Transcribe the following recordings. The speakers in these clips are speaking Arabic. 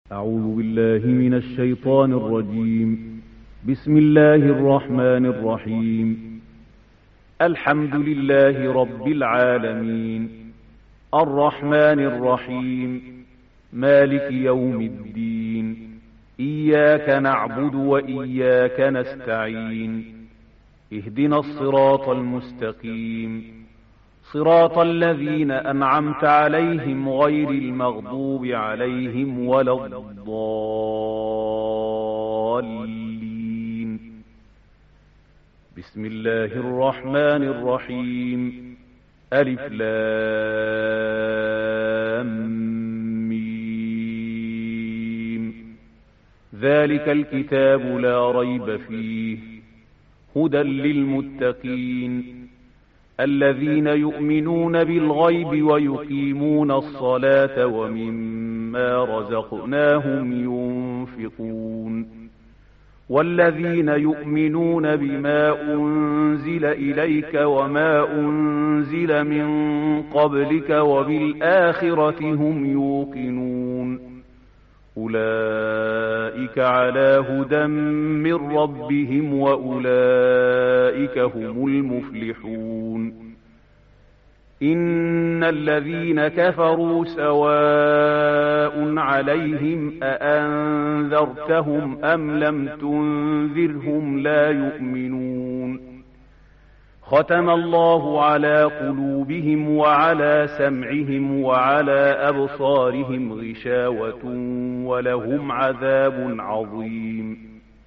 أعوذ بالله من الشيطان الرجيم. بسم الله الرحمن الرحيم. الحمد لله رب العالمين، الرحمن الرحيم، مالك يوم الدين، إياك نعبد وإياك نستعين، اهدنا الصراط المستقيم، صراط الذين أنعمت عليهم غير المغضوب عليهم ولا الضالين. بسم الله الرحمن الرحيم. ألف لام ميم. ذلك الكتاب لا ريب فيه هدى للمتقين الذين يؤمنون بالغيب ويقيمون الصلاة ومما رزقناهم ينفقون والذين يؤمنون بما أنزل إليك وما أنزل من قبلك وبالآخرة هم يوقنون أولئك على هدى من ربهم وأولئك هم المفلحون. إن الذين كفروا سواء عليهم أأنذرتهم أم لم تنذرهم لا يؤمنون. ختم الله على قلوبهم وعلى سمعهم وعلى أبصارهم غشاوة ولهم عذاب عظيم.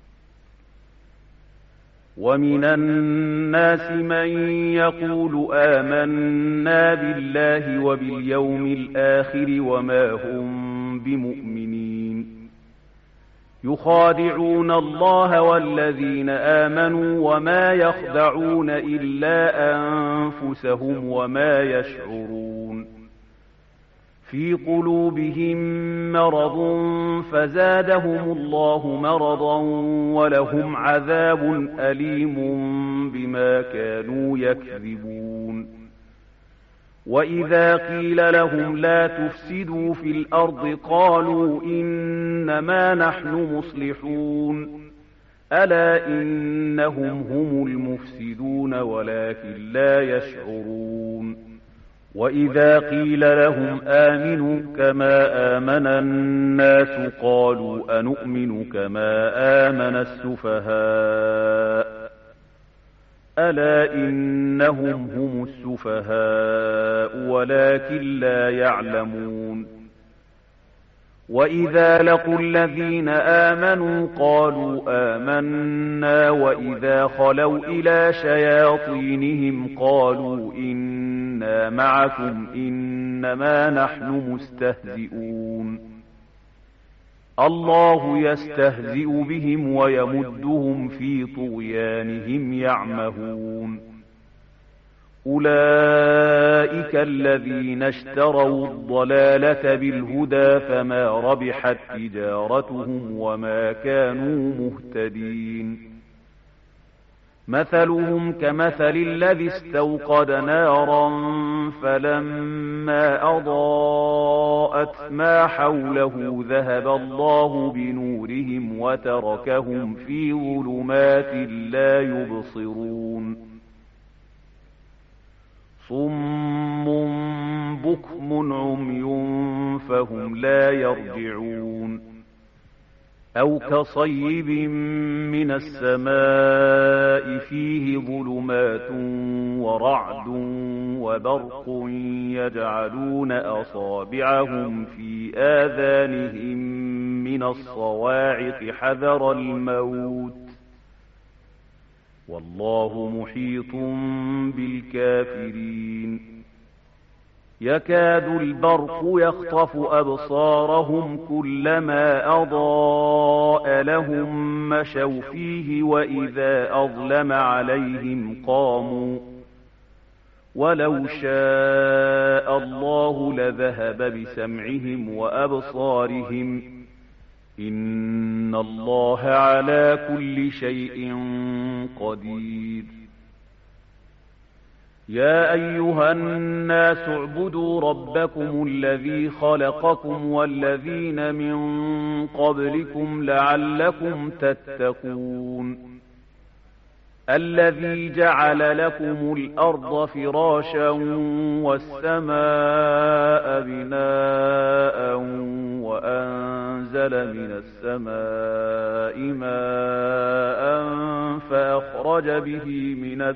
ومن الناس من يقول آمنا بالله وباليوم الآخر وما هم بمؤمنين. يخادعون الله والذين آمنوا وما يخدعون إلا أنفسهم وما يشعرون. في قلوبهم مرض فزادهم الله مرضا ولهم عذاب أليم بما كانوا يكذبون. وإذا قيل لهم لا تفسدوا في الأرض قالوا إنما نحن مصلحون. ألا إنهم هم المفسدون ولكن لا يشعرون. وإذا قيل لهم آمنوا كما آمن الناس قالوا أنؤمن كما آمن السفهاء. ألا إنهم هم السفهاء ولكن لا يعلمون. وإذا لقوا الذين آمنوا قالوا آمنا وإذا خلوا إلى شياطينهم قالوا إنا معكم إنما نحن مستهزئون. الله يستهزئ بهم ويمدهم في طغيانهم يعمهون. أولئك الذين اشتروا الضلالة بالهدى فما ربحت تجارتهم وما كانوا مهتدين. مثلهم كمثل الذي استوقد نارا فلما أضاءت ما حوله ذهب الله بنورهم وتركهم في ظلمات لا يبصرون. صم بكم عمي فهم لا يرجعون. أو كصيب من السماء فيه ظلمات ورعد وبرق يجعلون أصابعهم في آذانهم من الصواعق حذر الموت والله محيط بالكافرين. يكاد البرق يخطف أبصارهم كلما أضاء لهم مشوا فيه وإذا أظلم عليهم قاموا ولو شاء الله لذهب بسمعهم وأبصارهم إن الله على كل شيء قدير. يا أيها الناس اعبدوا ربكم الذي خلقكم والذين من قبلكم لعلكم تتقون الذي جعل لكم الأرض فراشا والسماء بناء وأنزل من السماء ماء فأخرج به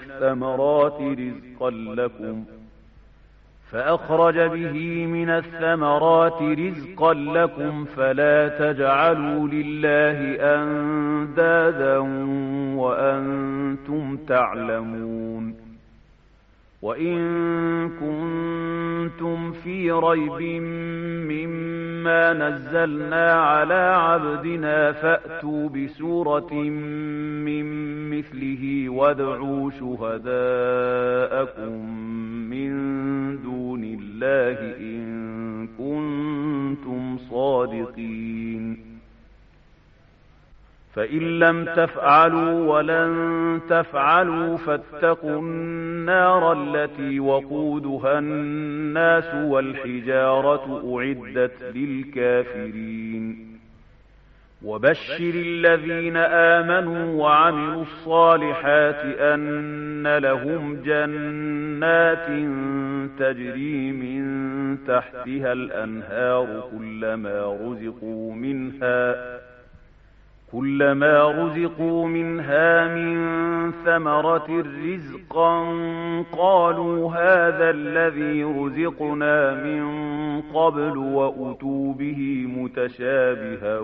من الثمرات رزقا لكم فلا تجعلوا لله أندادا وأنتم تعلمون وإن كنتم في ريب مما نزلنا على عبدنا فأتوا بسورة من مثله وادعوا شهداءكم من دون الله إن كنتم صادقين فإن لم تفعلوا ولن تفعلوا فاتقوا النار التي وقودها الناس والحجارة أعدت للكافرين وبشر الذين آمنوا وعملوا الصالحات أن لهم جنات تجري من تحتها الأنهار كلما رزقوا منها من ثمرة رزقا قالوا هذا الذي رزقنا من قبل وأتوا به متشابها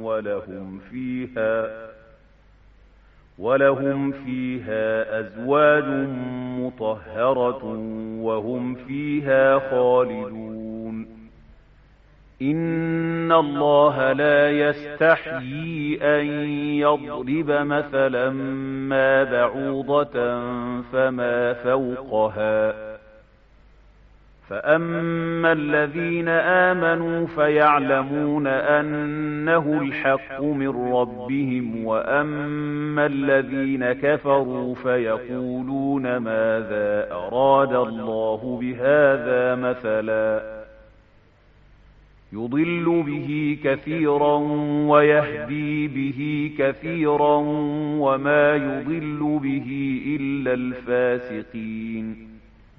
ولهم فيها أزواج مطهرة وهم فيها خالدون إن الله لا يستحيي أن يضرب مثلا ما بعوضة فما فوقها فأما الذين آمنوا فيعلمون أنه الحق من ربهم وأما الذين كفروا فيقولون ماذا أراد الله بهذا مثلا يضل به كثيرا ويهدي به كثيرا وما يضل به إلا الفاسقين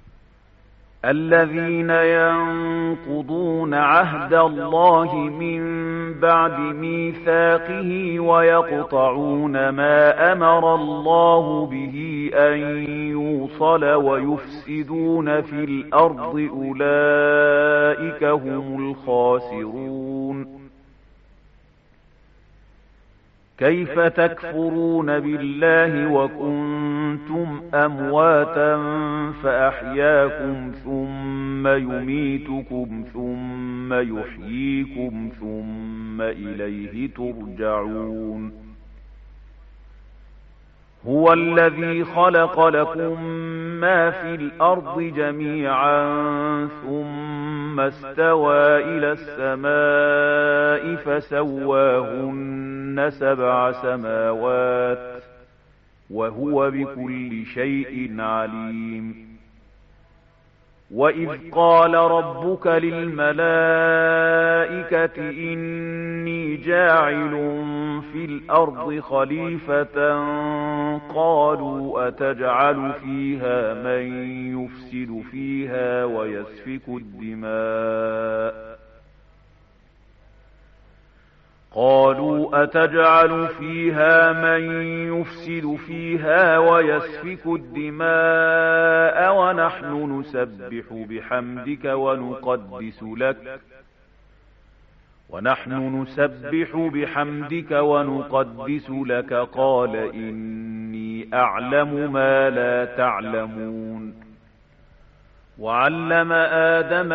الذين ينقضون عهد الله من بعد ميثاقه ويقطعون ما أمر الله به أن يوصل ويفسدون في الأرض أولئك هم الخاسرون كيف تكفرون بالله وكنتم أمواتا فأحياكم ثم يميتكم ثم يحييكم ثم إليه ترجعون هو الذي خلق لكم ما في الأرض جميعا ثم استوى إلى السماء فسواهن 7 سماوات وهو بكل شيء عليم وإذ قال ربك للملائكة إني جاعل في الأرض خليفة قالوا أتجعل فيها من يفسد فيها ويسفك الدماء ونحن نسبح بحمدك ونقدس لك قال إني أعلم ما لا تعلمون وعلم آدم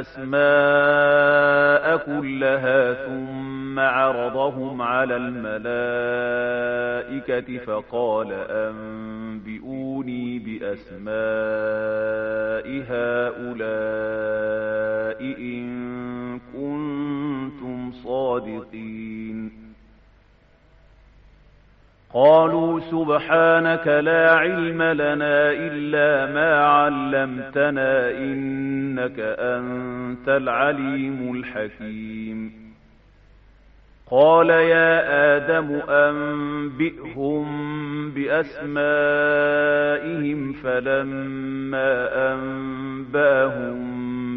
الأسماء كلها ثم عرضهم على الملائكة فقال أنبئوني بأسماء هؤلاء إن كنتم صادقين قالوا سبحانك لا علم لنا إلا ما علمتنا إنك أنت العليم الحكيم قال يا آدم أنبئهم بأسمائهم فلما أنبأهم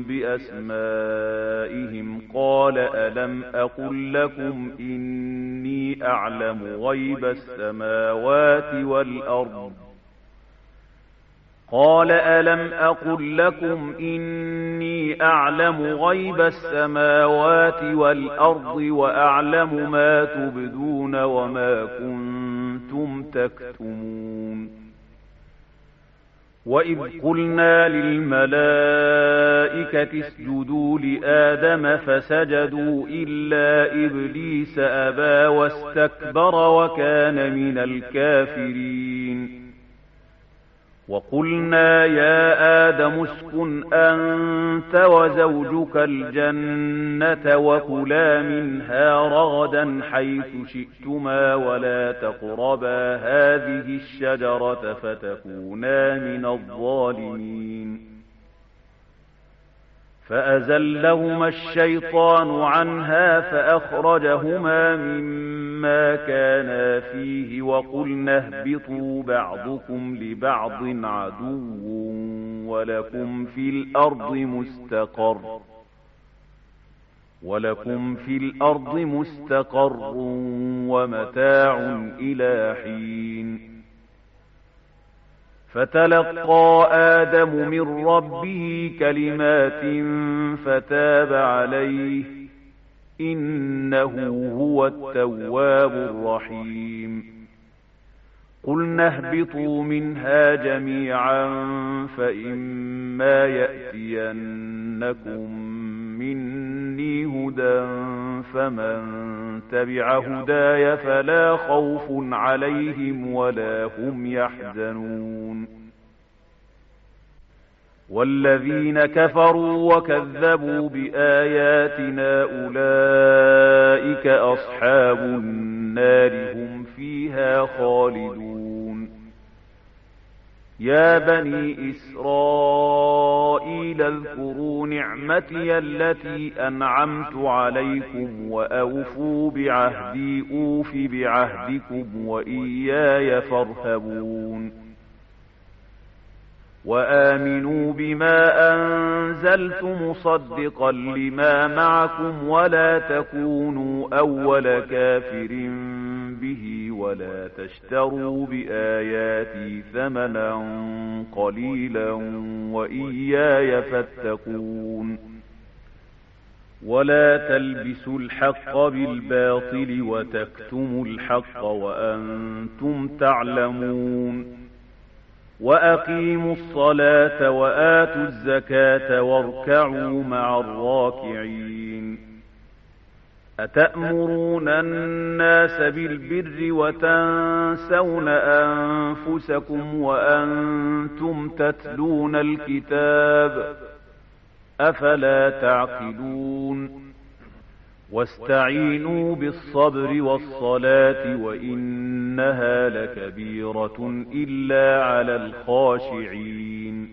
بأسمائهم قال ألم أقل لكم إني أعلم غيب السماوات والأرض قال ألم أقل لكم إني أعلم غيب السماوات والأرض وأعلم ما تبدون وما كنتم تكتمون وإذ قلنا للملائكة اسجدوا لآدم فسجدوا إلا إبليس أبى واستكبر وكان من الكافرين وقلنا يا آدم اسكن أنت وزوجك الجنة وكلا منها رغدا حيث شئتما ولا تقربا هذه الشجرة فتكونا من الظالمين فأزلهما الشيطان عنها فأخرجهما مما كانا فيه وقلنا اهبطوا بعضكم لبعض عدو ولكم في الأرض مستقر ومتاع إلى حين فتلقى آدم من ربه كلمات فتاب عليه إنه هو التواب الرحيم قلنا اهبطوا منها جميعا فإما يأتينكم مني هدى فمن تبع هداي فلا خوف عليهم ولا هم يحزنون والذين كفروا وكذبوا بآياتنا أولئك أصحاب النار هم فيها خالدون يا بني إسرائيل اذكروا نعمتي التي أنعمت عليكم وأوفوا بعهدي أوف بعهدكم وإياي فارهبون وآمنوا بما أنزلت مصدقا لما معكم ولا تكونوا أول كافر به ولا تشتروا بآياتي ثمنا قليلا وإياي فاتقون ولا تلبسوا الحق بالباطل وتكتموا الحق وأنتم تعلمون وأقيموا الصلاة وآتوا الزكاة واركعوا مع الراكعين أتأمرون الناس بالبر وتنسون أنفسكم وأنتم تتلون الكتاب أفلا تعقلون واستعينوا بالصبر والصلاة وإنها لكبيرة إلا على الخاشعين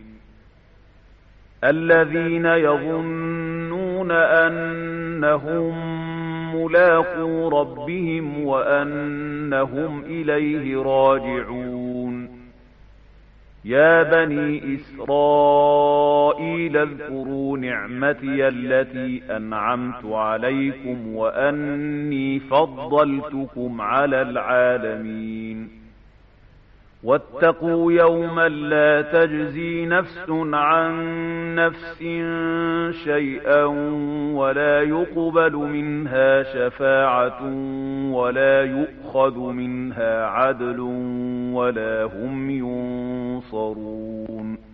الذين يظنون أنهم ملاقو ربهم وأنهم إليه راجعون يا بني إسرائيل اذكروا نعمتي التي أنعمت عليكم وأني فضلتكم على العالمين واتقوا يوما لا تجزي نفس عن نفس شيئا ولا يقبل منها شفاعة ولا يؤخذ منها عدل ولا هم ينصرون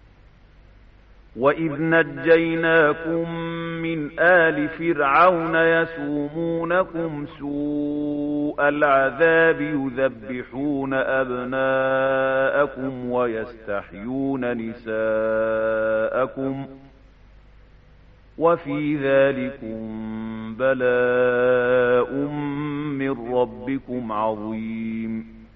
وإذ نجيناكم من آل فرعون يسومونكم سوء العذاب يذبحون أبناءكم ويستحيون نساءكم وفي ذلكم بلاء من ربكم عظيم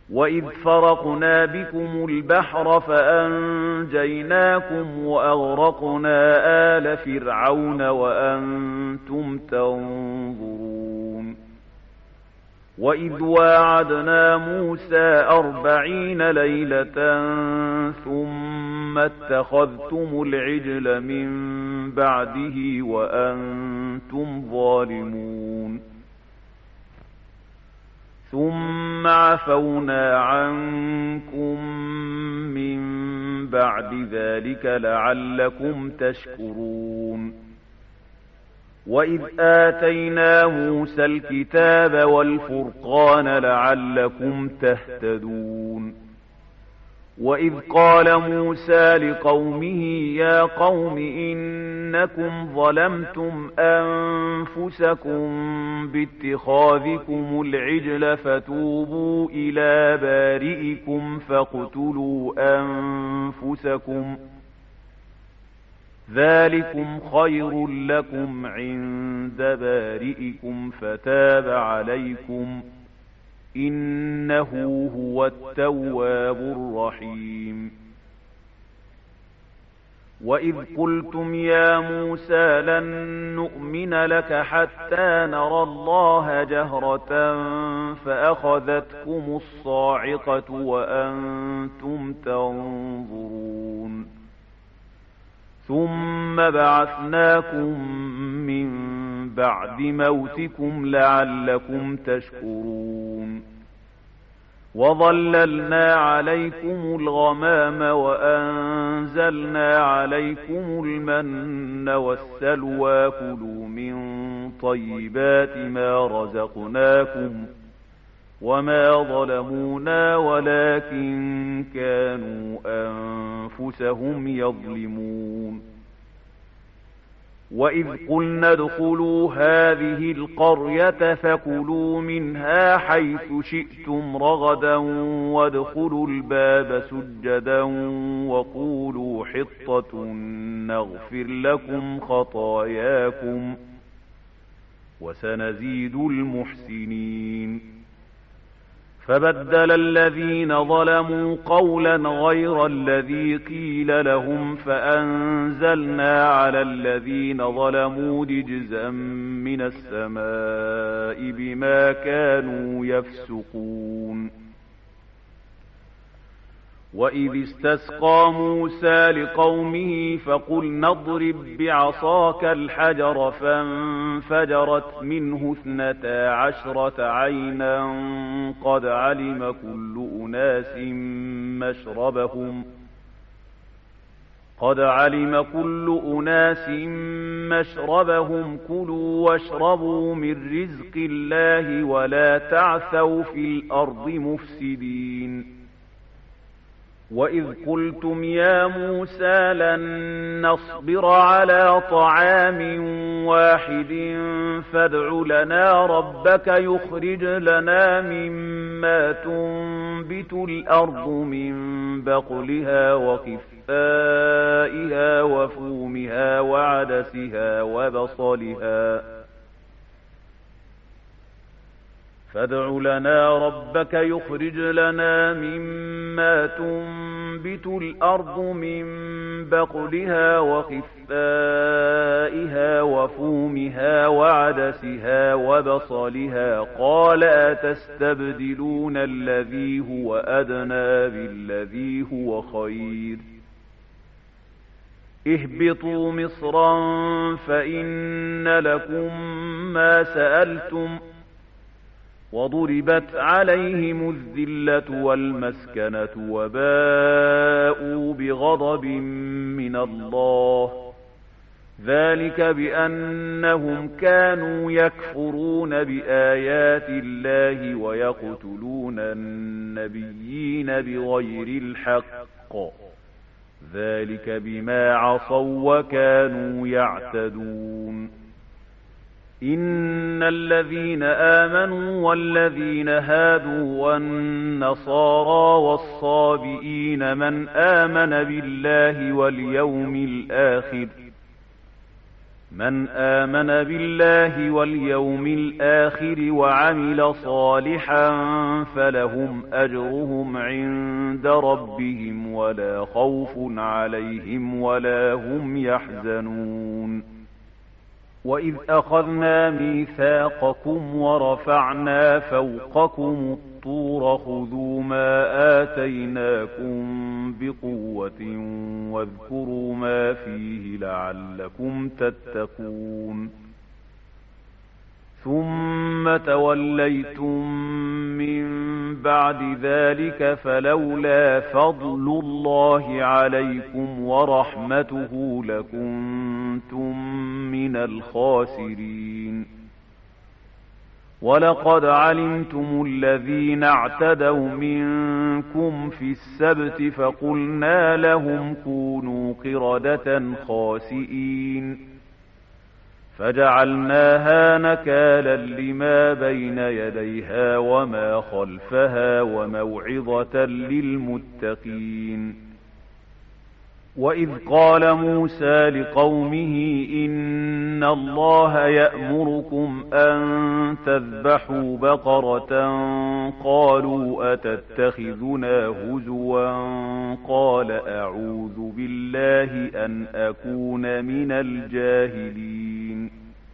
وإذ فرقنا بكم البحر فأنجيناكم وأغرقنا آل فرعون وأنتم تنظرون وإذ واعدنا موسى 40 ليلة ثم اتخذتم العجل من بعده وأنتم ظالمون ثم عفونا عنكم من بعد ذلك لعلكم تشكرون وإذ آتينا موسى الكتاب والفرقان لعلكم تهتدون وإذ قال موسى لقومه يا قوم إنكم ظلمتم أنفسكم باتخاذكم العجل فتوبوا إلى بارئكم فاقتلوا أنفسكم ذلكم خير لكم عند بارئكم فتاب عليكم إنه هو التواب الرحيم وإذ قلتم يا موسى لن نؤمن لك حتى نرى الله جهرة فأخذتكم الصاعقة وأنتم تنظرون ثم بعثناكم من بعد موتكم لعلكم تشكرون وظللنا عليكم الغمام وأنزلنا عليكم المن والسلوى كلوا من طيبات ما رزقناكم وما ظلمونا ولكن كانوا أنفسهم يظلمون وإذ قلنا ادخلوا هذه القرية فكلوا منها حيث شئتم رغدا وادخلوا الباب سجدا وقولوا حطة نغفر لكم خطاياكم وسنزيد المحسنين فبدل الذين ظلموا قولا غير الذي قيل لهم فأنزلنا على الذين ظلموا رجزا من السماء بما كانوا يفسقون وإذ استسقى موسى لقومه فقلنا اضرب بعصاك الحجر فانفجرت منه 12 عينا قد علم كل أناس مشربهم كلوا واشربوا من رزق الله ولا تعثوا في الأرض مفسدين وإذ قلتم يا موسى لن نصبر على طعام واحد فادع لنا ربك يخرج لنا مما تنبت الأرض من بقلها وقثائها وفومها وعدسها وبصلها فادع لنا ربك يخرج لنا مما تنبت الأرض من بقلها وقثائها وفومها وعدسها وبصلها قال أتستبدلون الذي هو أدنى بالذي هو خير اهبطوا مصرا فإن لكم ما سألتم وضربت عليهم الذلة والمسكنة وباءوا بغضب من الله ذلك بأنهم كانوا يكفرون بآيات الله ويقتلون النبيين بغير الحق ذلك بما عصوا وكانوا يعتدون إن الذين آمنوا والذين هادوا والنصارى والصابئين من آمن بالله واليوم الآخر من آمن بالله واليوم الآخر وعمل صالحا فلهم أجرهم عند ربهم ولا خوف عليهم ولا هم يحزنون وإذ أخذنا ميثاقكم ورفعنا فوقكم الطور خذوا ما آتيناكم بقوة واذكروا ما فيه لعلكم تتقون ثم توليتم من بعد ذلك فلولا فضل الله عليكم ورحمته لكنتم من الخاسرين ولقد علمتم الذين اعتدوا منكم في السبت فقلنا لهم كونوا قردة خاسئين فجعلناها نكالا لما بين يديها وما خلفها وموعظة للمتقين وإذ قال موسى لقومه إن الله يأمركم أن تذبحوا بقرة قالوا أتتخذنا هزوا قال أعوذ بالله أن أكون من الجاهلين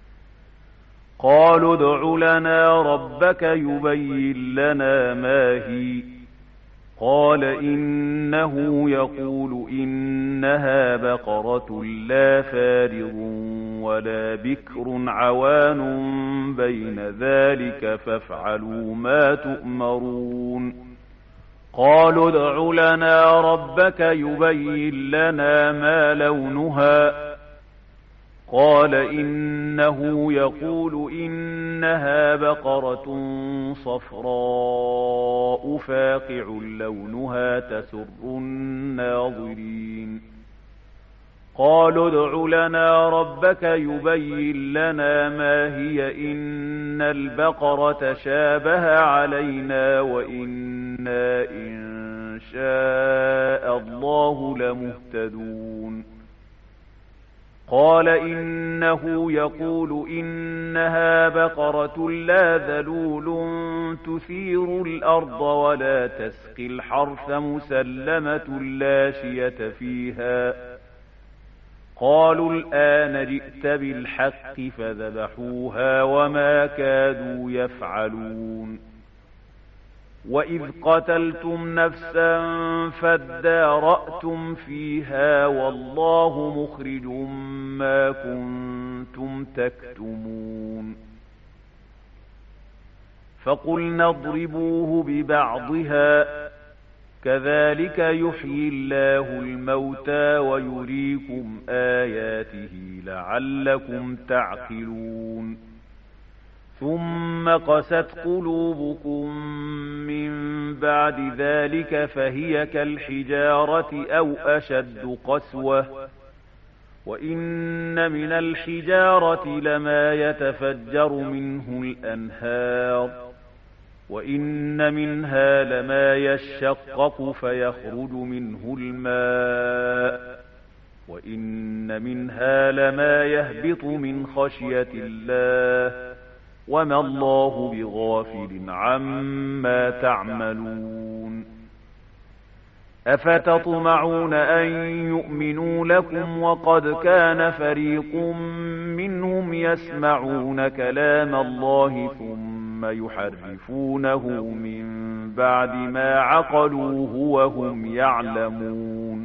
قالوا ادع لنا ربك يبين لنا ما هي قال إنه يقول إنها بقرة لا فارض ولا بكر عوان بين ذلك فافعلوا ما تؤمرون قالوا ادع لنا ربك يبين لنا ما لونها قال إنه يقول إنها بقرة صفراء فاقع لونها تسر الناظرين قالوا ادع لنا ربك يبين لنا ما هي إن البقرة شابه علينا وإنا إن شاء الله لمهتدون قال إنه يقول إنها بقرة لا ذلول تثير الأرض ولا تسقي الحرث مسلمة لا شية فيها قالوا الآن جئت بالحق فذبحوها وما كادوا يفعلون وإذ قتلتم نفسا فادارأتم فيها والله مخرج ما كنتم تكتمون فقلنا اضربوه ببعضها كذلك يحيي الله الموتى ويريكم آياته لعلكم تعقلون ثم قست قلوبكم من بعد ذلك فهي كالحجارة أو أشد قسوة وإن من الحجارة لما يتفجر منه الأنهار وإن منها لما يشقق فيخرج منه الماء وإن منها لما يهبط من خشية الله وما الله بغافل عما تعملون أفتطمعون أن يؤمنوا لكم وقد كان فريق منهم يسمعون كلام الله ثم يحرفونه من بعد ما عقلوه وهم يعلمون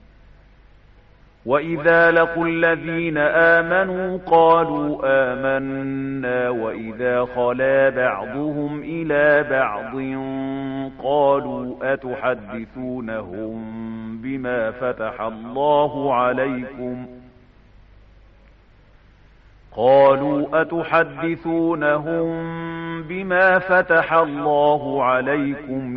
وإذا لقوا الذين آمنوا قالوا آمنا وإذا خلا بعضهم إلى بعض قالوا أتحدثونهم بما فتح الله عليكم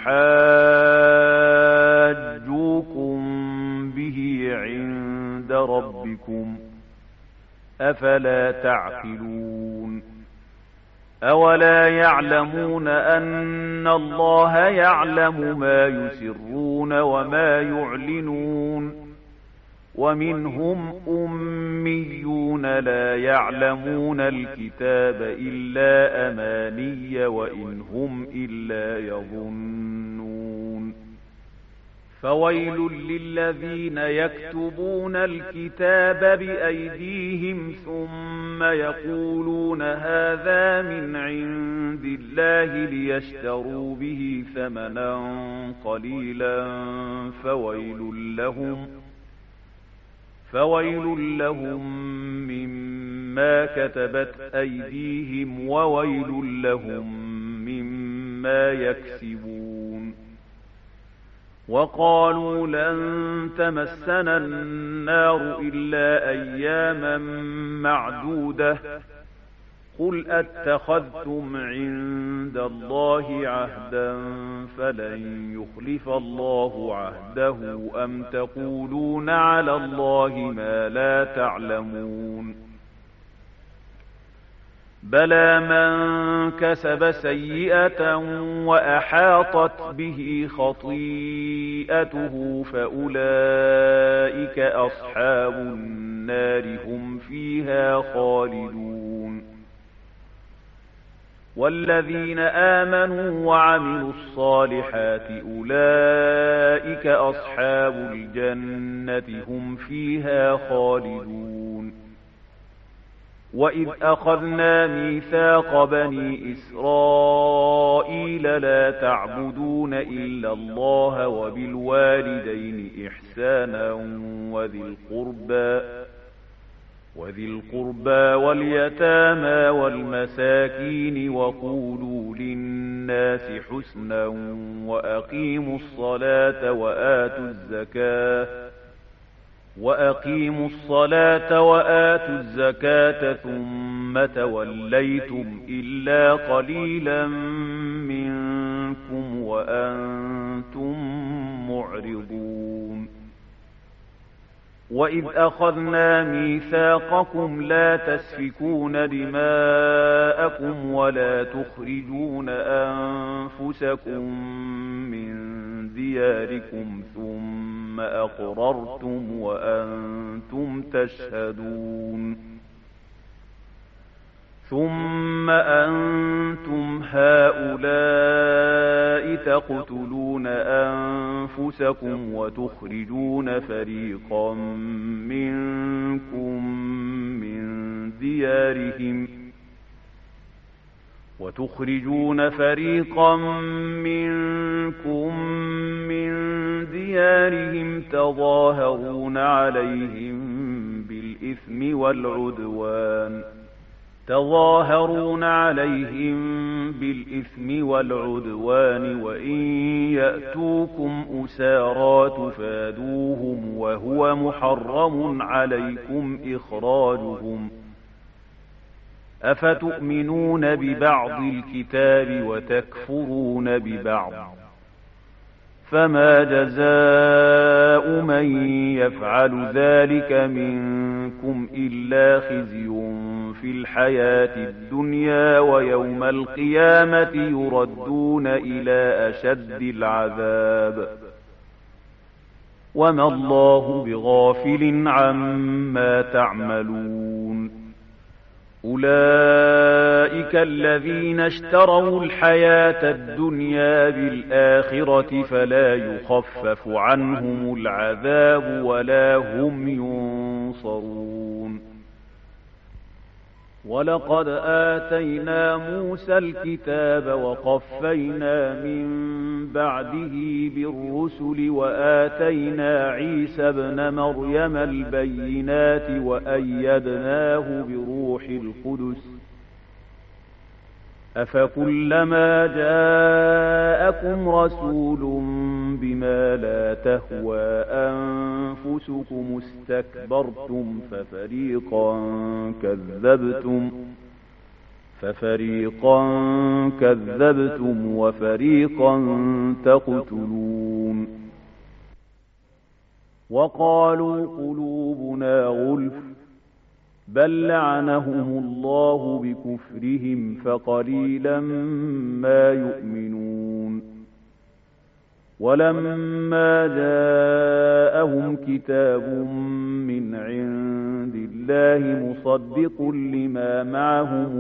ليحاجوكم به عند ربكم أفلا تعقلون أولا يعلمون أن الله يعلم ما يسرون وما يعلنون ومنهم أميون لا يعلمون الكتاب إلا أماني وإن هم إلا يظنون فويل للذين يكتبون الكتاب بأيديهم ثم يقولون هذا من عند الله ليشتروا به ثمنا قليلا فويل لهم مما كتبت أيديهم وويل لهم مما يكسبون وقالوا لن تمسنا النار إلا أياما معدودة قل أتخذتم عند الله عهدا فلن يخلف الله عهده أم تقولون على الله ما لا تعلمون بلى من كسب سيئة وأحاطت به خطيئته فأولئك أصحاب النار هم فيها خالدون والذين آمنوا وعملوا الصالحات أولئك أصحاب الجنة هم فيها خالدون وإذ أخذنا ميثاق بني إسرائيل لا تعبدون إلا الله وبالوالدين إحسانا وذي القربى واليتامى والمساكين وقولوا للناس حسنا وأقيموا الصلاة وآتوا الزكاة ثم توليتم إلا قليلا منكم وأنتم معرضون وإذ أخذنا ميثاقكم لا تسفكون دماءكم ولا تخرجون أنفسكم من دياركم ثم أقررتم وأنتم تشهدون ثم أنتم هؤلاء تقتلون أنفسكم وتخرجون فريقا منكم من ديارهم تظاهرون عليهم بالإثم والعدوان وإن يأتوكم أسارى تفادوهم وهو محرم عليكم إخراجهم أفتؤمنون ببعض الكتاب وتكفرون ببعض فما جزاء من يفعل ذلك منكم إلا خزي في الحياة الدنيا ويوم القيامة يردون إلى أشد العذاب وما الله بغافل عما تعملون أولئك الذين اشتروا الحياة الدنيا بالآخرة فلا يخفف عنهم العذاب ولا هم ينصرون ولقد آتينا موسى الكتاب وقفينا من بعده بالرسل وآتينا عيسى ابن مريم البينات وأيدناه بروح القدس أفكلما جاءكم رسول بما لا تهوى أنفسكم استكبرتم ففريقا كذبتم وفريقا تقتلون وقالوا قلوبنا غلف بل لعنهم الله بكفرهم فقليلا ما يؤمنون ولما جاءهم كتاب من عند الله مصدق لما معهم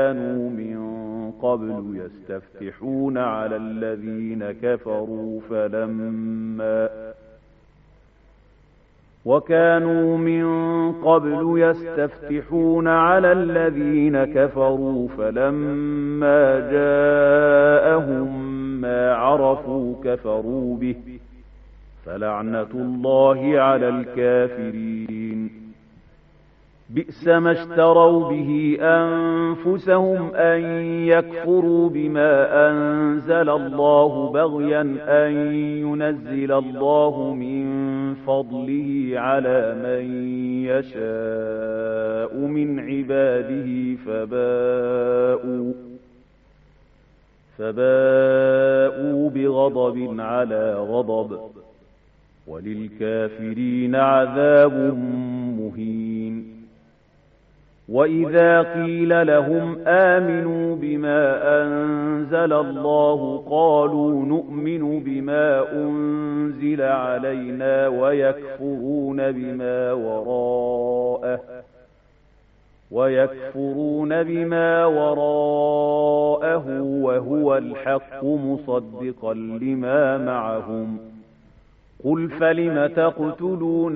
وكانوا من قبل يستفتحون على الذين كفروا فلما جاءهم ما عرفوا كفروا به فلعنة الله على الكافرين. بئس ما اشتروا به أنفسهم أن يكفروا بما أنزل الله بغيا أن ينزل الله من فضله على من يشاء من عباده فباءوا بغضب على غضب وللكافرين عذاب مهين. وإذا قيل لهم آمنوا بما أنزل الله قالوا نؤمن بما أنزل علينا ويكفرون بما وراءه وهو الحق مصدقا لما معهم. قل فلم تقتلون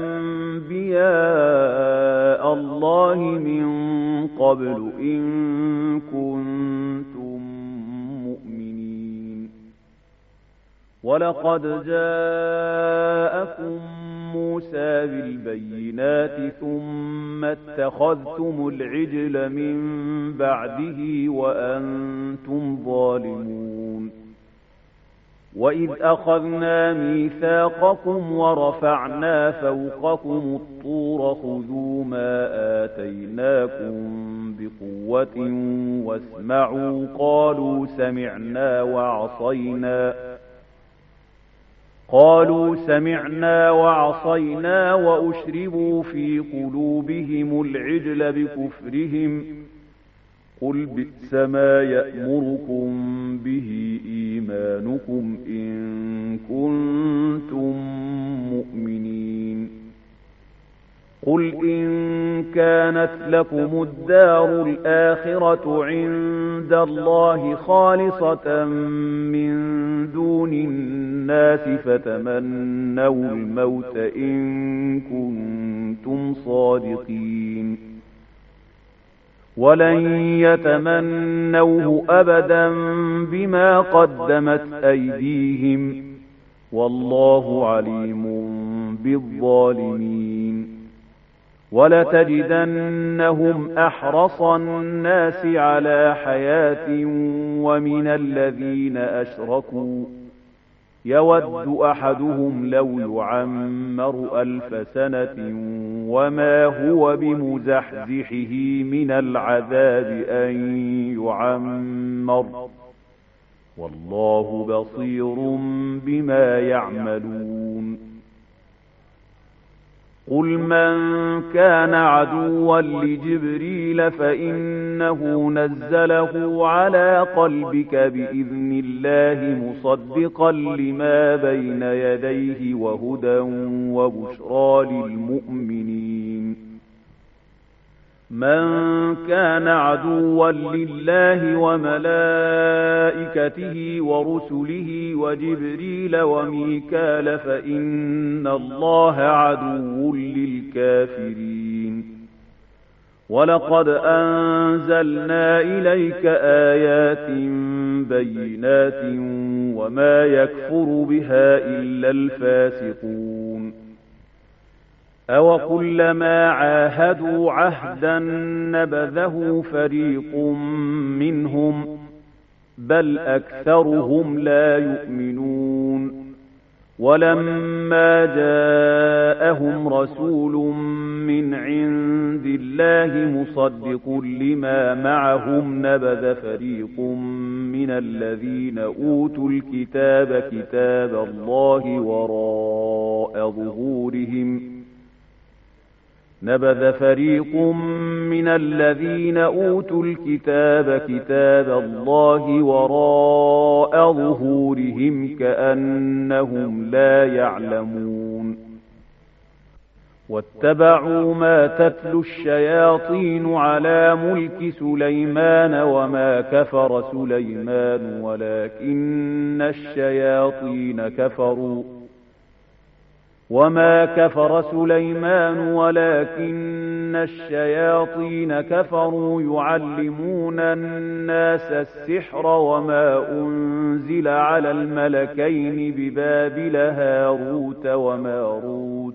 أنبياء الله من قبل إن كنتم مؤمنين. ولقد جاءكم موسى بالبينات ثم اتخذتم العجل من بعده وأنتم ظالمون. وإذ أخذنا ميثاقكم ورفعنا فوقكم الطور خذوا ما آتيناكم بقوة واسمعوا قالوا سمعنا وعصينا وأشربوا في قلوبهم العجل بكفرهم. قل بئس ما يأمركم به إيمانكم إن كنتم مؤمنين. قل إن كانت لكم الدار الآخرة عند الله خالصة من دون الناس فتمنوا الموت إن كنتم صادقين. ولن يتمنوه أبدا بما قدمت أيديهم والله عليم بالظالمين. ولتجدنهم أحرص الناس على حياة ومن الذين أشركوا يود أحدهم لو يعمر 1000 سنة وما هو بمزحزحه من العذاب أن يعمر والله بصير بما يعملون. قل من كان عدوا لجبريل فإنه نزله على قلبك بإذن الله مصدقا لما بين يديه وهدى وبشرى للمؤمنين. من كان عدوا لله وملائكته ورسله وجبريل وميكال فإن الله عدو للكافرين. ولقد أنزلنا إليك آيات بينات وما يكفر بها إلا الفاسقون. أوكلما عاهدوا عهدا نبذه فريق منهم بل أكثرهم لا يؤمنون. ولما جاءهم رسول من عند الله مصدق لما معهم نبذ فريق من الذين أوتوا الكتاب كتاب الله وراء ظهورهم نبذ فريق من الذين أوتوا الكتاب كتاب الله وراء ظهورهم كأنهم لا يعلمون واتبعوا ما تتلو الشياطين على ملك سليمان وما كفر سليمان ولكن الشياطين كفروا يعلمون الناس السحر وما أنزل على الملكين ببابل هاروت وماروت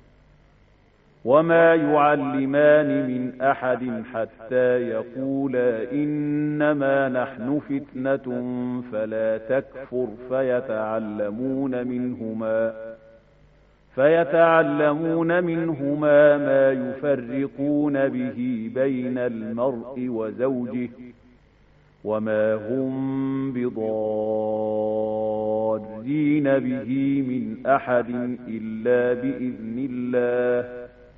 وما يعلمان من أحد حتى يقولا إنما نحن فتنة فلا تكفر فيتعلمون منهما ما يفرقون به بين المرء وزوجه وما هم بضارين به من أحد إلا بإذن الله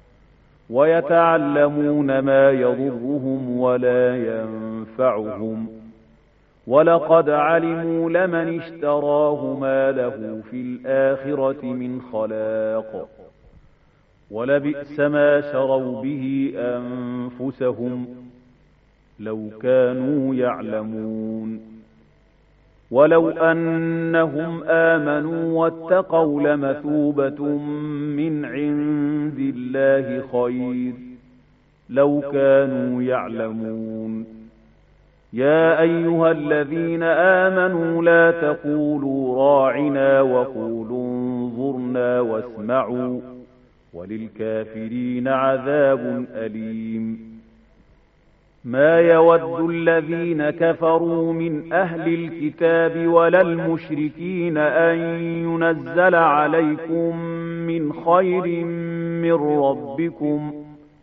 ويتعلمون ما يضرهم ولا ينفعهم ولقد علموا لمن اشتراه ما له في الآخرة من خلاق ولبئس ما شروا به أنفسهم لو كانوا يعلمون ولو أنهم آمنوا واتقوا لمثوبة من عند الله خير لو كانوا يعلمون يا أيها الذين آمنوا لا تقولوا راعنا وقولوا انظرنا واسمعوا وللكافرين عذاب أليم ما يود الذين كفروا من أهل الكتاب ولا المشركين أن ينزل عليكم من خير من ربكم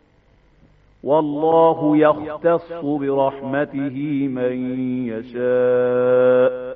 والله يختص برحمته من يشاء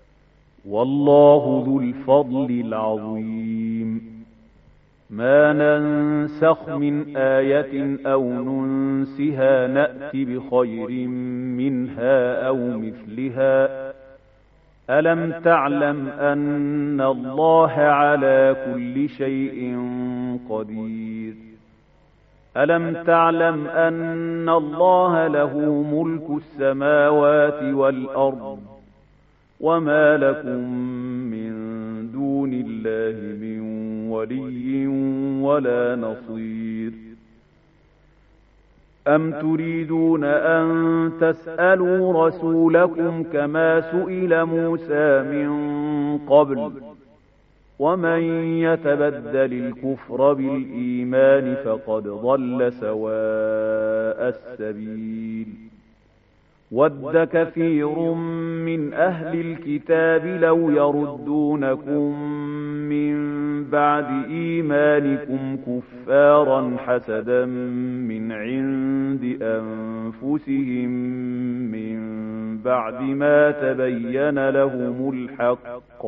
والله ذو الفضل العظيم ما ننسخ من آية أو ننسها نأت بخير منها أو مثلها ألم تعلم أن الله على كل شيء قدير ألم تعلم أن الله له ملك السماوات والأرض وما لكم من دون الله من ولي ولا نصير أم تريدون أن تسألوا رسولكم كما سئل موسى من قبل ومن يتبدل الكفر بالإيمان فقد ضل سواء السبيل ود كثير من أهل الكتاب لو يردونكم من بعد إيمانكم كفارا حسدا من عند أنفسهم من بعد ما تبين لهم الحق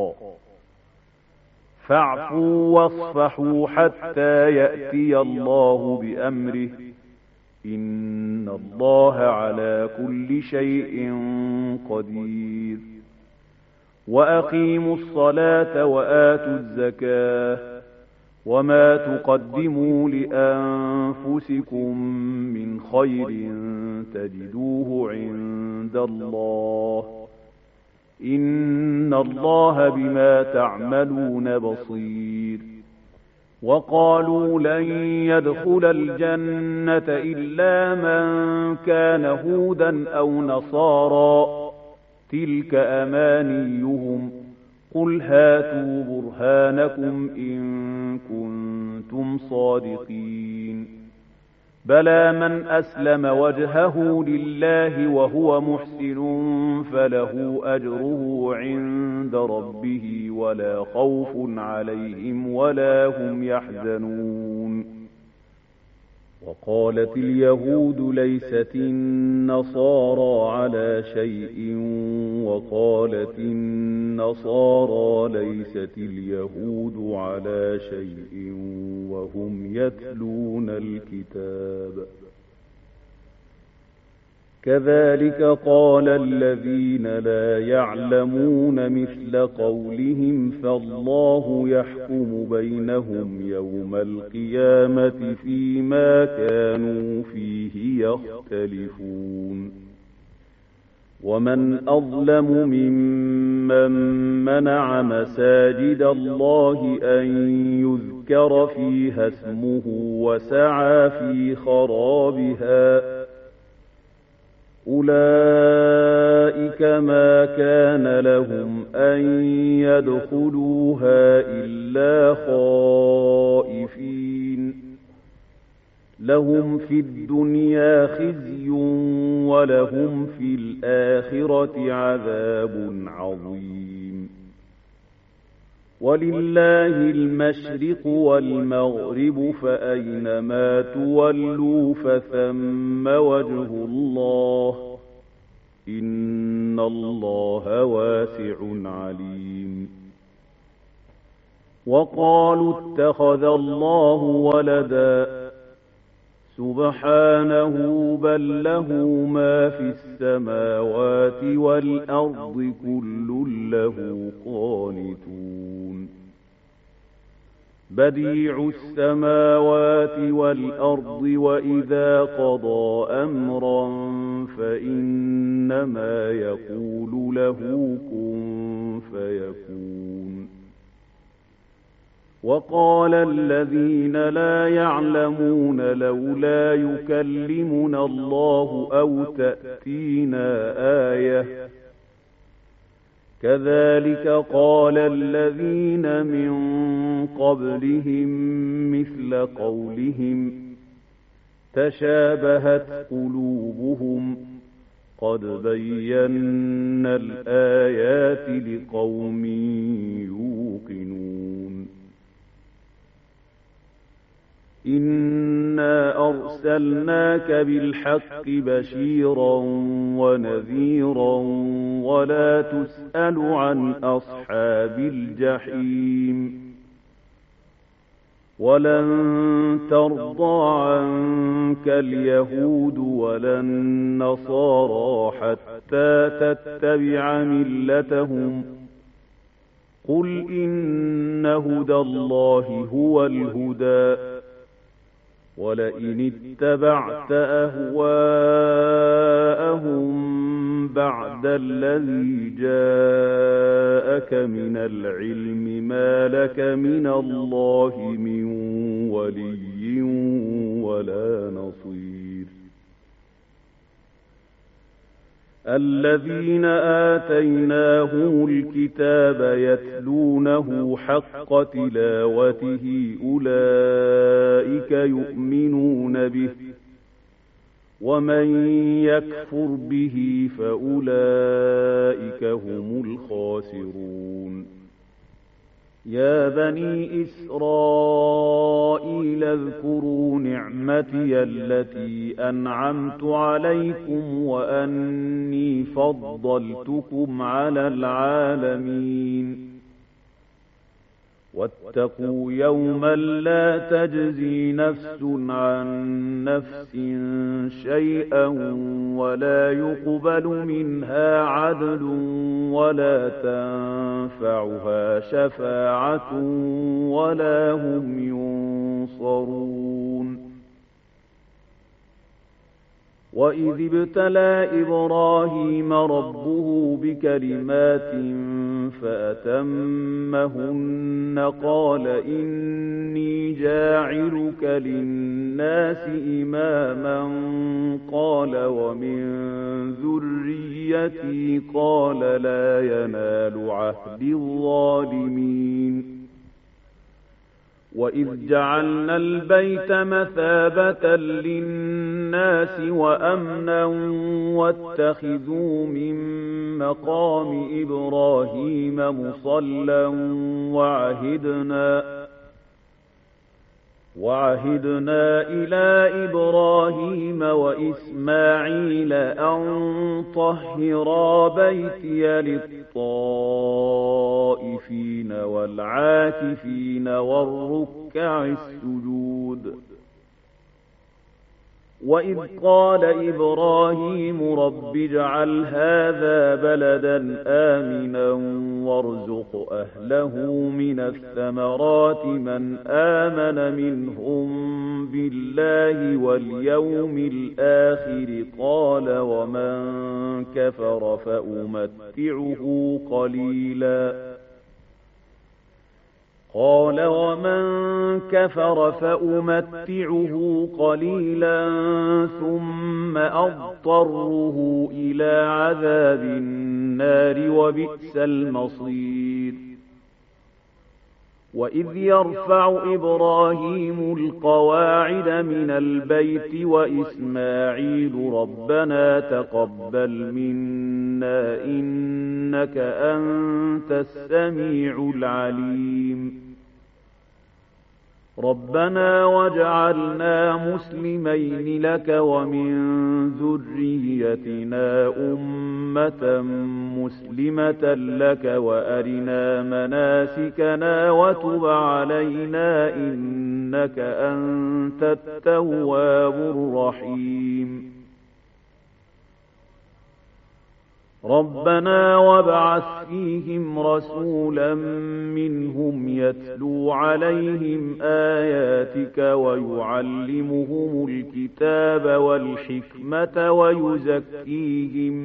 فاعفوا واصفحوا حتى يأتي الله بأمره إن الله على كل شيء قدير وأقيموا الصلاة وآتوا الزكاة وما تقدموا لأنفسكم من خير تجدوه عند الله إن الله بما تعملون بصير وقالوا لن يدخل الجنة إلا من كان هودا أو نصارى تلك أمانيهم قل هاتوا برهانكم إن كنتم صادقين بلى من أسلم وجهه لله وهو محسن فله أجره عند ربه ولا خوف عليهم ولا هم يحزنون وقالت اليهود ليست النصارى على شيء وقالت النصارى ليست اليهود على شيء وهم يتلون الكتاب كذلك قال الذين لا يعلمون مثل قولهم فالله يحكم بينهم يوم القيامة فيما كانوا فيه يختلفون ومن أظلم ممن منع مساجد الله أن يذكر فيها اسمه وسعى في خرابها أولئك ما كان لهم أن يدخلوها إلا خائفين لهم في الدنيا خزي ولهم في الآخرة عذاب عظيم ولله المشرق والمغرب فأينما تولوا فثم وجه الله إن الله واسع عليم وقالوا اتخذ الله ولدا سبحانه بل له ما في السماوات والأرض كل له قانتون بديع السماوات والأرض وإذا قضى أمرا فإنما يقول له كن فيكون وقال الذين لا يعلمون لولا يكلمنا الله أو تأتينا آية كذلك قال الذين من قبلهم مثل قولهم تشابهت قلوبهم قد بينا الآيات لقوم يوقنون إنا أرسلناك بالحق بشيرا ونذيرا ولا تسأل عن أصحاب الجحيم ولن ترضى عنك اليهود ولا النصارى حتى تتبع ملتهم قل إن هدى الله هو الهدى ولئن اتبعت أهواءهم بعد الذي جاءك من العلم ما لك من الله من ولي ولا نصير الذين آتيناهم الكتاب يتلونه حق تلاوته أولئك يؤمنون به ومن يكفر به فأولئك هم الخاسرون يا بني إسرائيل اذكروا نعمتي التي أنعمت عليكم وأني فضلتكم على العالمين واتقوا يوما لا تجزي نفس عن نفس شيئا ولا يقبل منها عدل ولا تنفعها شفاعة ولا هم ينصرون وإذ ابتلى إبراهيم ربه بكلمات فأتمهن قال إني جاعلك للناس إماما قال ومن ذريتي قال لا ينال عهد الظالمين وإذ جعلنا البيت مثابة للناس وأمنا واتخذوا من مقام إبراهيم مصلى وعهدنا إلى إبراهيم وإسماعيل أن طهرا بيتي للطائفين والعاكفين والركع السجود وإذ قال إبراهيم رب اجعل هذا بلدا آمنا وارزق أهله من الثمرات من آمن منهم بالله واليوم الآخر قال ومن كفر فأمتعه قليلا ثم أضطره إلى عذاب النار وبئس المصير وإذ يرفع إبراهيم القواعد من البيت وإسماعيل ربنا تقبل منا إنك أنت السميع العليم ربنا واجعلنا مسلمين لك ومن ذريتنا أمة مسلمة لك وأرنا مناسكنا وتب علينا إنك أنت التواب الرحيم ربنا وابعث فيهم رسولا منهم يتلو عليهم آياتك ويعلمهم الكتاب والحكمة ويزكيهم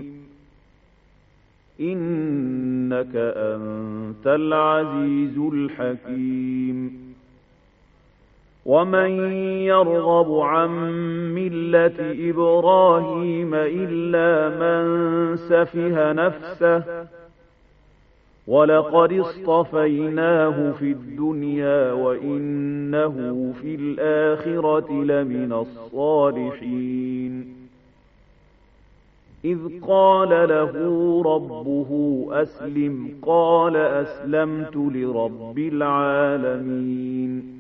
إنك أنت العزيز الحكيم ومن يرغب عن ملة إبراهيم إلا من سفه نفسه ولقد اصطفيناه في الدنيا وإنه في الآخرة لمن الصالحين إذ قال له ربه أسلم قال أسلمت لرب العالمين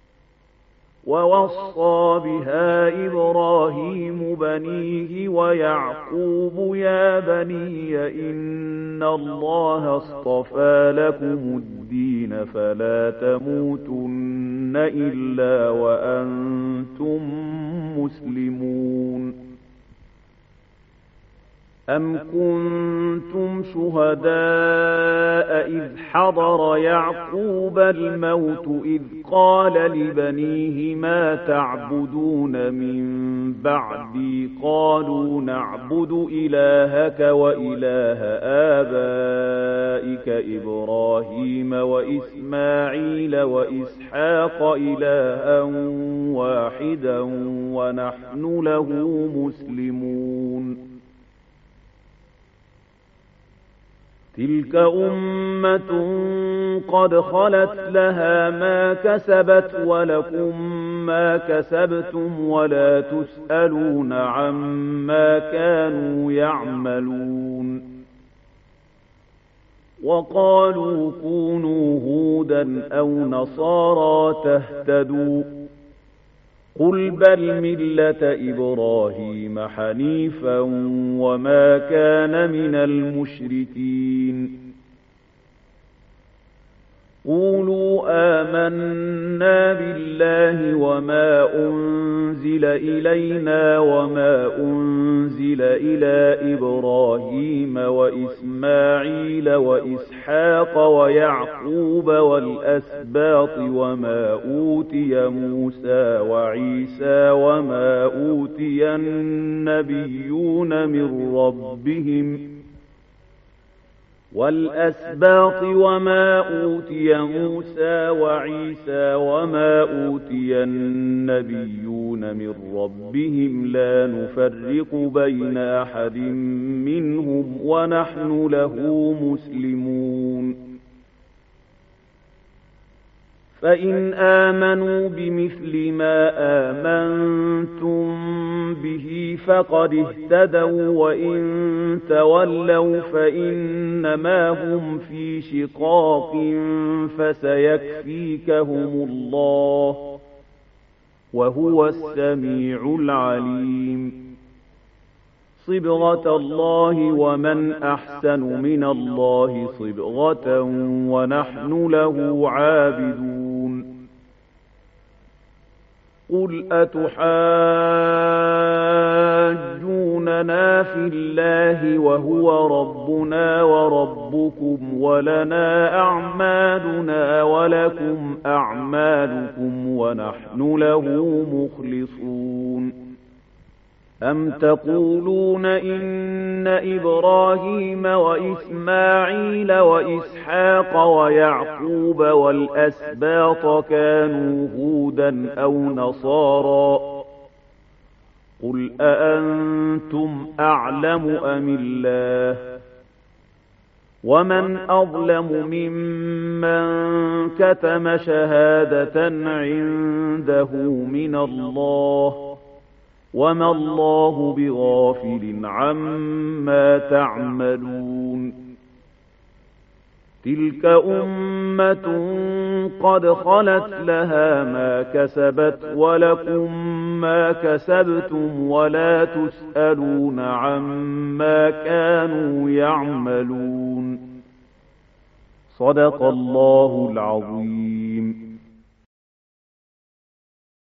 ووصى بها إبراهيم بنيه ويعقوب يا بني إن الله اصطفى لكم الدين فلا تموتن إلا وأنتم مسلمون أم كنتم شهداء إذ حضر يعقوب الموت إذ قال لبنيه ما تعبدون من بعدي قالوا نعبد إلهك وإله آبائك إبراهيم وإسماعيل وإسحاق إلها واحدا ونحن له مسلمون تلك أمة قد خلت لها ما كسبت ولكم ما كسبتم ولا تسألون عما كانوا يعملون وقالوا كونوا هودا أو نصارى تهتدوا قل بل ملة إبراهيم حنيفا وما كان من المشركين قولوا آمنا بالله وما أنزل إلينا وما أنزل إلى إبراهيم وإسماعيل وإسحاق ويعقوب والأسباط وما أوتي موسى وعيسى وما أوتي النبيون من ربهم والأسباط وما أوتي موسى وعيسى وما أوتي النبيون من ربهم لا نفرق بين أحد منهم ونحن له مسلمون فإن آمنوا بمثل ما آمنتم به فقد اهتدوا وإن تولوا فإنما هم في شقاق فسيكفيكهم الله وهو السميع العليم صبغة الله ومن أحسن من الله صبغة ونحن له عابدون قل أتحاجوننا في الله وهو ربنا وربكم ولنا أعمالنا ولكم أعمالكم ونحن له مخلصون أم تقولون إن إبراهيم وإسماعيل وإسحاق ويعقوب والأسباط كانوا هودا أو نصارى قل أأنتم أعلم أم الله ومن أظلم ممن كتم شهادة عنده من الله وما الله بغافل عما تعملون تلك أمة قد خلت لها ما كسبت ولكم ما كسبتم ولا تسألون عما كانوا يعملون صدق الله العظيم